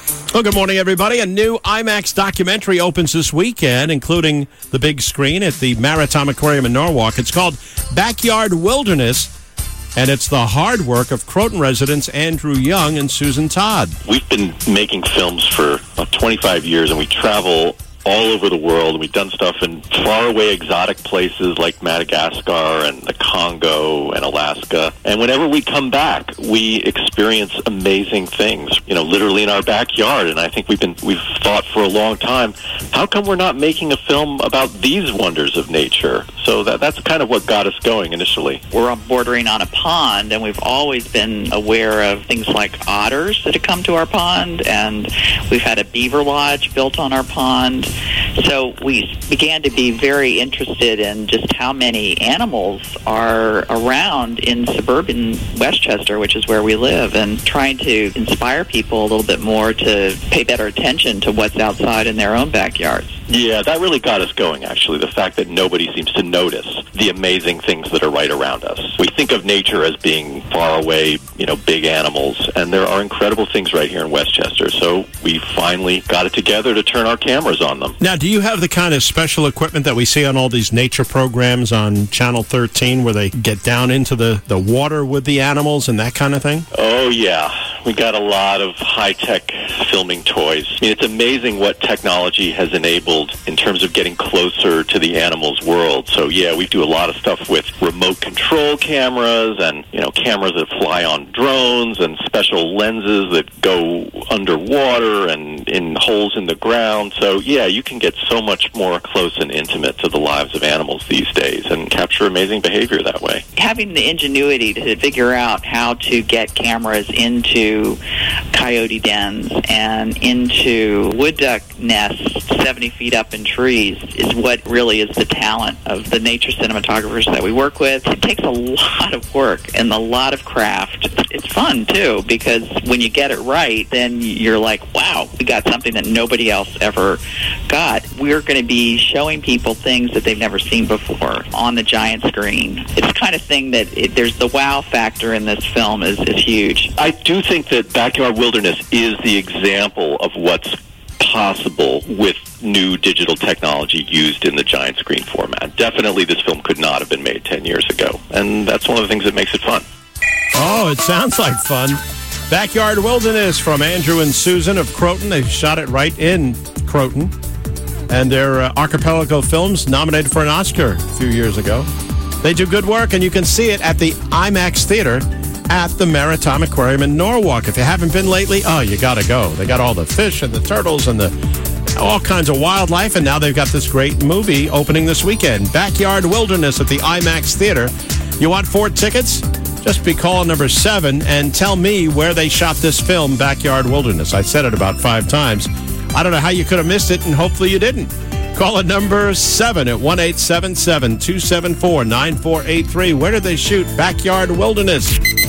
Well, good morning, everybody. A new IMAX documentary opens this weekend, including the big screen at the Maritime Aquarium in Norwalk. It's called Backyard Wilderness, and it's the hard work of Croton residents Andrew Young and Susan Todd. We've been making films for about 25 years, and we travel all over the world. We've done stuff in faraway exotic places like Madagascar and the Congo and Alaska. And whenever we come back, we experience amazing things, literally in our backyard. And I think we've thought for a long time, how come we're not making a film about these wonders of nature? So that's kind of what got us going initially. We're bordering on a pond, and we've always been aware of things like otters that have come to our pond, and we've had a beaver lodge built on our pond. So we began to be very interested in just how many animals are around in suburban Westchester, which is where we live, and trying to inspire people a little bit more to pay better attention to what's outside in their own backyards. Yeah, that really got us going, actually, the fact that nobody seems to notice the amazing things that are right around us. We think of nature as being far away, big animals, and there are incredible things right here in Westchester, so we finally got it together to turn our cameras on them. Now, do you have the kind of special equipment that we see on all these nature programs on Channel 13 where they get down into the water with the animals and that kind of thing? Oh, yeah. We got a lot of high-tech filming toys. It's amazing what technology has enabled in terms of getting closer to the animal's world. So, yeah, we do a lot of stuff with remote control cameras and, cameras that fly on drones and special lenses that go underwater and in holes in the ground. So, yeah, you can get so much more close and intimate to the lives of animals these days and capture amazing behavior that way. Having the ingenuity to figure out how to get cameras into coyote dens and into wood duck nests 70 feet up in trees is what really is the talent of the nature cinematographers that we work with. It takes a lot of work and a lot of craft. It's fun, too, because when you get it right, then you're like, wow, we got something that nobody else ever got. We're going to be showing people things that they've never seen before on the giant screen. It's the kind of thing that there's the wow factor in this film is huge. I do think that Backyard Wilderness is the example of what's possible with new digital technology used in the giant screen format. Definitely this film could not have been made 10 years ago, and that's one of the things that makes it fun. Oh, it sounds like fun. Backyard Wilderness from Andrew and Susan of Croton. They shot it right in Croton. And their Archipelago Films nominated for an Oscar a few years ago. They do good work, and you can see it at the IMAX Theater at the Maritime Aquarium in Norwalk. If you haven't been lately, you got to go. They got all the fish and the turtles and all kinds of wildlife, and now they've got this great movie opening this weekend, Backyard Wilderness at the IMAX Theater. You want 4 tickets? Just be calling number 7 and tell me where they shot this film, Backyard Wilderness. I said it about 5 times. I don't know how you could have missed it, and hopefully you didn't. Call it number 7 at 1-877-274-9483. Where did they shoot Backyard Wilderness?